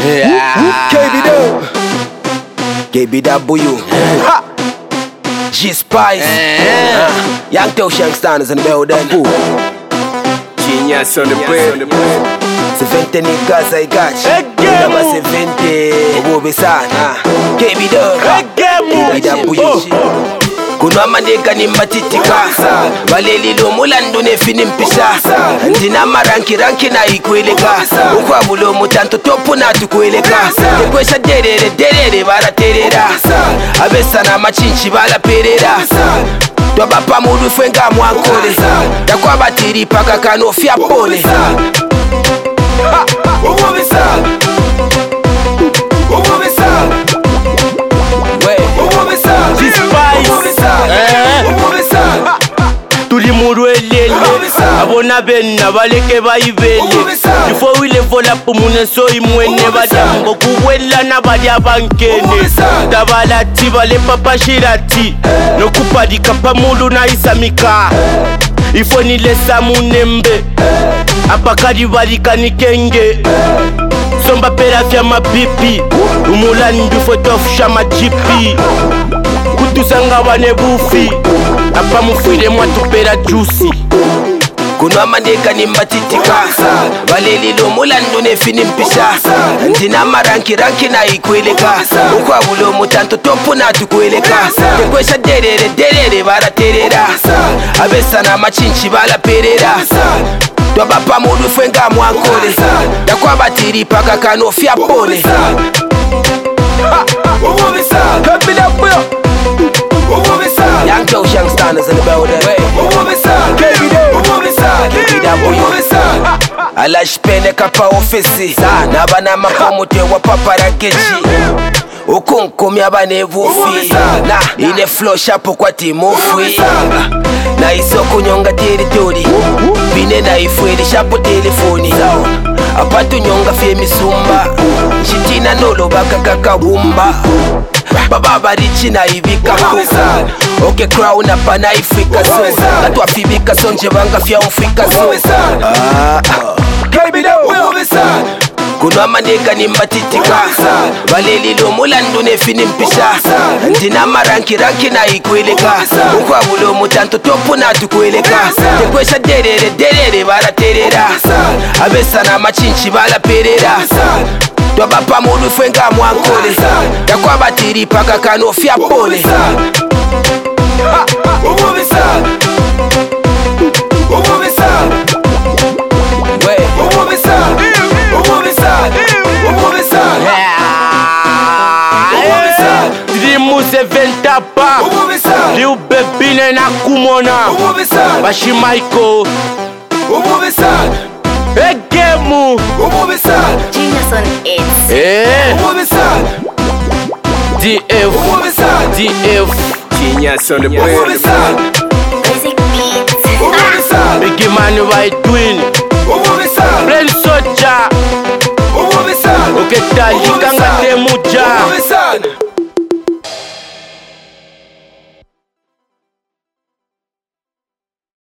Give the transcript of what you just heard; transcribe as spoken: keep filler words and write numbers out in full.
Yeah. K B W K B W Ha G-Spice Yeah. uh, Young Tao Shankstans in the building. Genius on the brain. seventy niggas I got you. Number seventy Obobe sana K B W K B W Kunwa mandeka ni matitika Baleli lo mulandu ne fini mpisha Ndina maranki ranki na ikueleka Ukwa bulo mutanto topu na tukueleka Tekwesha derere derere bara terera Abesa na machinchi bala perera Twabapa mudu fwenga mwankole Takwa batiri paka kano fia pole Ha! Ububisa Ububisa We Ububisa Tuli murwelele abona benna baleke bayibele before we level up mune so imwene badambo kuwela na bali abankene tabalati bale papa shirati nokupadika pamulu na isamika ifoni lesa munembe apakadi balika nikenge somba pera vya mapipi umulani ndufotofusha majipi kutusanga bane bufi apa mufire mwatupera juicy Kunwa mandeka ni matitika Baleli lo mulandu ne fini mpisha Ndina maranki ranki na ikueleka Ukwa bulo mutanto topu na tukueleka Tekwesha derere derere bara terera Abesa na machinchi bala perera Twabapa mudu fwenga mwankole Takwa batiri paka kano fia pole Ha! Ububisa K B W Ububisa Young Tao Shankstans in the building. Ububisa K B W K B W Alashpene kapa ofisi Nabana mapomote wa paparageji Ukunkumya bane vufi Na ine flow shapo kwa timofwi Na isoko nyonga territory Bine na ifweli shapo telefoni Apatu nyonga fie misumba Chitina nolo baka kaka wumba Baba barichi na ibika Oke crown apa na ifrika so Katwa fibika so nje banga fia umfrika so K B W Kunwa mandeka ni matitika Baleli lo mulandu ne fini mpisha Ndina maranki ranki na ikueleka Ukwa bulo mutanto topu na tukueleka Tekwesha derere derere bara terera Abesa na machinchi bala perera Twabapa mudu fwenga mwankole Takwa batiri paka kano fia pole Ha! Ububisa Ububisa We Ububisa Ububisa Ububisa Ububisa Drimu seventapa Ububisa Liu bebine na kumona Ububisa Bashimaiko Ububisa Egemu Ububisa Genius on it. Eh Ububisa D F Ububisa D F Genius on the brain. Ububisa Music beats. Ububisa Big man white twin Ububisa Plain soldier Ububisa Oketalika nga temuja Ububisa